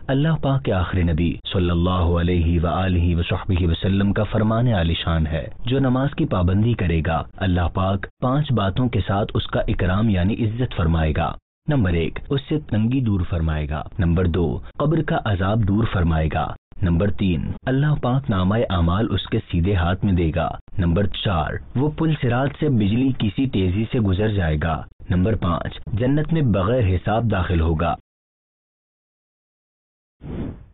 अल्लाह पाक के आखिरी नबी सल्लल्लाहु अलैहि व आलिहि वसहबिहि वसल्लम का फरमान आलिशान है, जो नमाज की पाबंदी करेगा अल्लाह पाक 5 बातों के साथ उसका इकराम यानी इज्जत फरमाएगा। नंबर 1, उससे तंगी दूर फरमाएगा। नंबर 2, कब्र का अजाब दूर फरमाएगा। नंबर 3, अल्लाह पाक नामाए अमाल उसके सीधे हाथ में देगा। नंबर 4, वो पुल सिरात से बिजली की सी तेजी से गुजर जाएगा। नंबर 5, जन्नत में बगैर हिसाब दाखिल होगा।